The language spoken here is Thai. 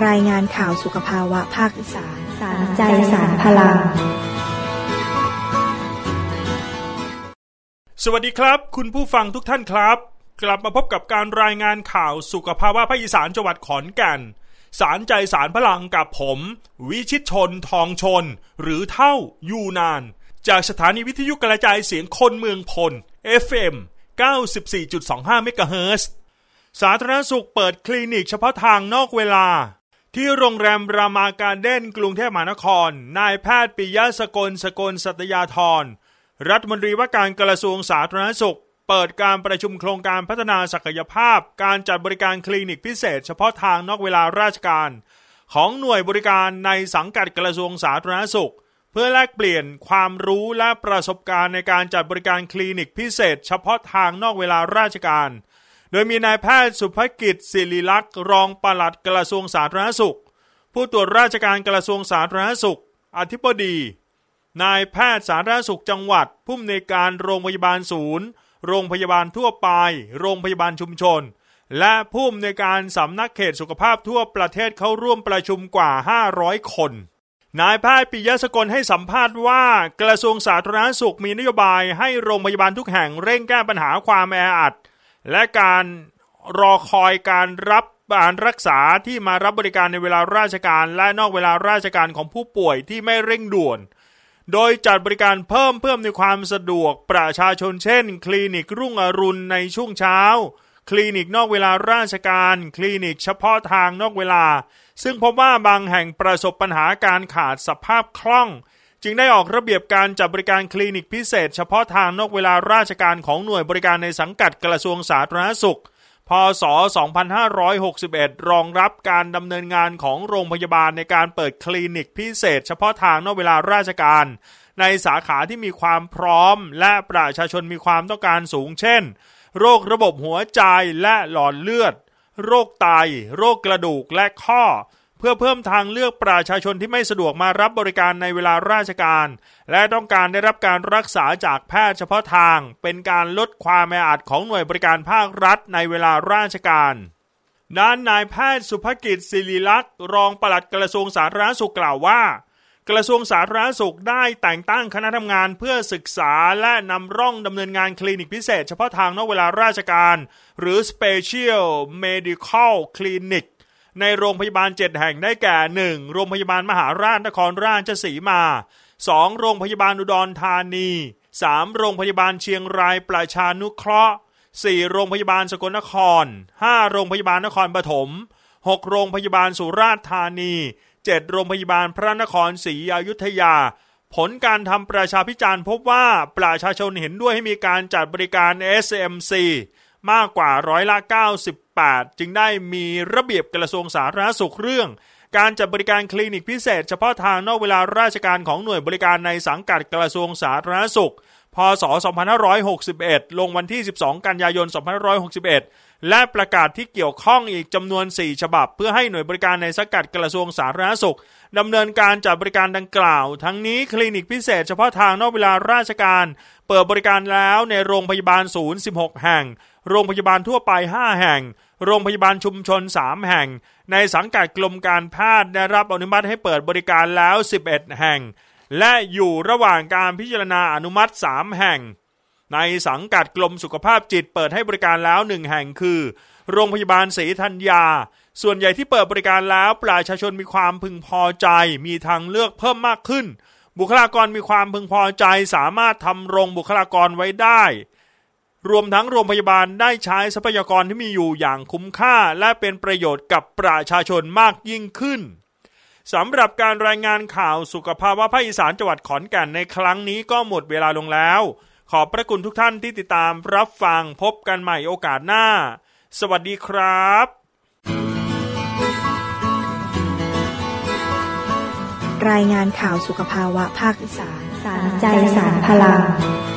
รายงานข่าวสุขภาวะภาคอีสานสารใจสารพลังสวัสดีครับคุณผู้ฟังทุกท่านครับกลับมาพบกับการรายงานข่าวสุขภาวะภาคอีสานจังหวัดขอนแก่นสารใจสารพลังกับผมวิชิตชนทองชนหรือเท่ายูนานจากสถานีวิทยุกระจายเสียงคนเมืองพล FM 94.25 เมกะเฮิรตซ์สาธารณสุขเปิดคลินิกเฉพาะทางนอกเวลาที่โรงแรมรามาการ์เด้นกรุงเทพมหานครนายแพทย์ปิยะสกลสัตยาธรรัฐมนตรีว่าการกระทรวงสาธารณสุขเปิดการประชุมโครงการพัฒนาศักยภาพการจัดบริการคลินิกพิเศษเฉพาะทางนอกเวลาราชการของหน่วยบริการในสังกัดกระทรวงสาธารณสุขเพื่อแลกเปลี่ยนความรู้และประสบการณ์ในการจัดบริการคลินิกพิเศษเฉพาะทางนอกเวลาราชการโดยมีนายแพทย์สุภกิจศิริลักษณ์รองปลัดกระทรวงสาธารณสุขผู้ตรวจราชการกระทรวงสาธารณสุขอธิบดีนายแพทย์สาธารณสุขจังหวัดผู้อำนวยการโรงพยาบาลศูนย์โรงพยาบาลทั่วไปโรงพยาบาลชุมชนและผู้อำนวยการสำนักเขตสุขภาพทั่วประเทศเข้าร่วมประชุมกว่า500คนนายแพทย์ปิยะสกลให้สัมภาษณ์ว่ากระทรวงสาธารณสุขมีนโยบายให้โรงพยาบาลทุกแห่งเร่งแก้ปัญหาความแออัดและการรอคอยการรักษาที่มารับบริการในเวลาราชการและนอกเวลาราชการของผู้ป่วยที่ไม่เร่งด่วนโดยจัดบริการเพิ่มในความสะดวกประชาชนเช่นคลินิกรุ่งอรุณในช่วงเช้าคลินิกนอกเวลาราชการคลินิกเฉพาะทางนอกเวลาซึ่งพบว่าบางแห่งประสบปัญหาการขาดสภาพคล่องจึงได้ออกระเบียบการจัดบริการคลินิกพิเศษเฉพาะทางนอกเวลาราชการของหน่วยบริการในสังกัดกระทรวงสาธารณสุขพ.ศ. 2561รองรับการดำเนินงานของโรงพยาบาลในการเปิดคลินิกพิเศษเฉพาะทางนอกเวลาราชการในสาขาที่มีความพร้อมและประชาชนมีความต้องการสูงเช่นโรคระบบหัวใจและหลอดเลือดโรคไตโรคกระดูกและข้อเพื่อเพิ่มทางเลือกประชาชนที่ไม่สะดวกมารับบริการในเวลาราชการและต้องการได้รับการรักษาจากแพทย์เฉพาะทางเป็นการลดความแออัดของหน่วยบริการภาครัฐในเวลาราชการด้านนายแพทย์สุภกิจศิริลักษณ์รองปลัดกระทรวงสาธารณสุขกล่าวว่ากระทรวงสาธารณสุขได้แต่งตั้งคณะทำงานเพื่อศึกษาและนำร่องดำเนินงานคลินิกพิเศษเฉพาะทางนอกเวลาราชการหรือ Special Medical Clinic ในโรงพยาบาล7แห่งได้แก่ 1. โรงพยาบาลมหาราชนครราชสีมา 2. โรงพยาบาลอุดรธานี 3. โรงพยาบาลเชียงรายประชานุเคราะห์ 4. โรงพยาบาลสกลนคร 5. โรงพยาบาลนครปฐม 6. โรงพยาบาลสุราษฎร์ธานี 7. โรงพยาบาลพระนครศรีอยุธยาผลการทำประชาพิจารณ์พบว่าประชาชนเห็นด้วยให้มีการจัดบริการ SMC มากกว่า98%จึงได้มีระเบียบกระทรวงสาธารณสุขเรื่องการจัดบริการคลินิกพิเศษเฉพาะทางนอกเวลาราชการของหน่วยบริการในสังกัดกระทรวงสาธารณสุขพ.ศ. 2561ลงวันที่12กันยายน2561และประกาศที่เกี่ยวข้องอีกจำนวน4ฉบับเพื่อให้หน่วยบริการในสังกัดกระทรวงสาธารณสุขดำเนินการจัดบริการดังกล่าวทั้งนี้คลินิกพิเศษเฉพาะทางนอกเวลาราชการเปิดบริการแล้วในโรงพยาบาลศูนย์16แห่งโรงพยาบาลทั่วไป5แห่งโรงพยาบาลชุมชน3แห่งในสังกัดกรมการแพทย์ได้รับอนุมัติให้เปิดบริการแล้ว11แห่งและอยู่ระหว่างการพิจารณาอนุมัติ3แห่งในสังกัดกรมสุขภาพจิตเปิดให้บริการแล้ว1แห่งคือโรงพยาบาลศรีธัญญาส่วนใหญ่ที่เปิดบริการแล้วประชาชนมีความพึงพอใจมีทางเลือกเพิ่มมากขึ้นบุคลากรมีความพึงพอใจสามารถทำรงบุคลากรไว้ได้รวมทั้งโรงพยาบาลได้ใช้ทรัพยากรที่มีอยู่อย่างคุ้มค่าและเป็นประโยชน์กับประชาชนมากยิ่งขึ้นสำหรับการรายงานข่าวสุขภาวะภาคอีสานจังหวัดขอนแก่นในครั้งนี้ก็หมดเวลาลงแล้วขอบพระคุณทุกท่านที่ติดตามรับฟังพบกันใหม่โอกาสหน้าสวัสดีครับรายงานข่าวสุขภาวะภาคอีสานสารใจสารพลัง